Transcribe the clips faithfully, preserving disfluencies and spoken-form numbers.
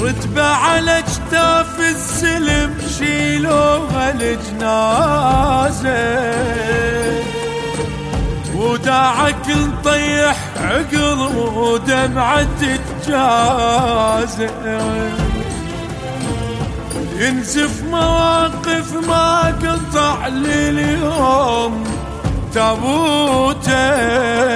رتبة على اجتاف السلم شيلوها الجنازة، وداعك نطيح عقل ودمعة تجازة، ينزف مواقف ما قطع لليوم تابوته،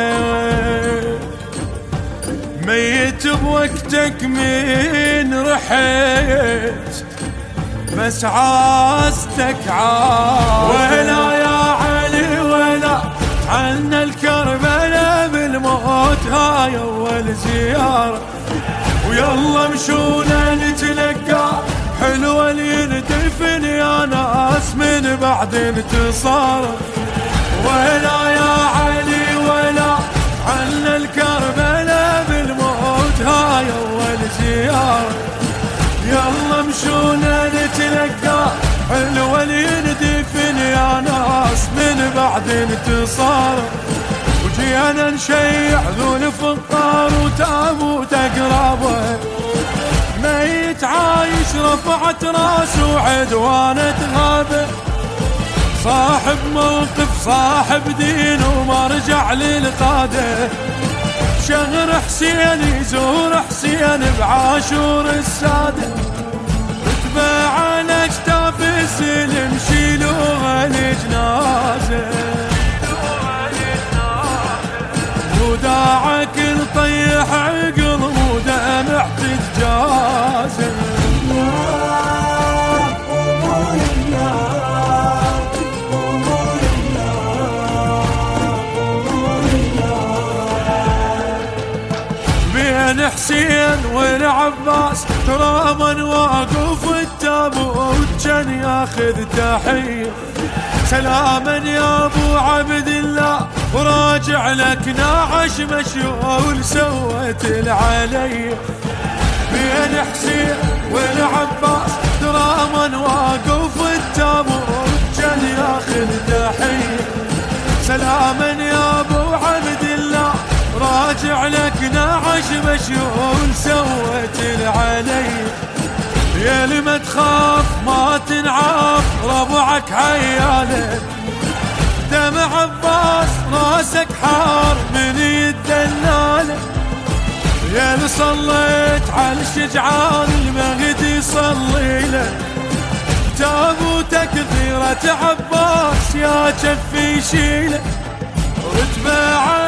ميت بوقتك من رحت بس عاستك عاد. ولا يا علي ولا عنا الكربلاء بالموت هاي اول زيارة، ويلا مشونا نتلقى حلوة يندفن يا ناس من بعد انتصار. ولا يا علي ولا عنا الكربلاء بالموت هاي اول زيارة، يلا مشونا نتلقى حلوة يندفن يا ناس من بعد انتصار. وجينا نشيع ذو الفقار وتابوت اقرابه، ميت عايش رفعت راسه وعدوانه غابه، صاحب موقف صاحب دين وما رجع للقاده. شهر حسين يزور حسين بعاشور الساده، رتبة على اجتاف السلم شيلوها الجنازه، وداعك نطيح عقل ودمع تتجازه. بين حسين والعباس ترى واقف التابوت كان ياخذ تحيه، سلاما يا ابو عبد الله وراجع لك ناعش مشيول سويت العلي. بين حسين والعباس ترى واقف التابوت كان ياخذ تحيه، سلاما يا ابو عبد الله راجع لك ناعش مشيول سويت العلي. يا لما تخاف ما تنعاف ربعك عيالك، دمع عباس راسك حار من يدلالك. يا اللي صليت على الشجعان المهدي صلي له، تابوتك ثيرة عباس يا جفي شيله، رتبة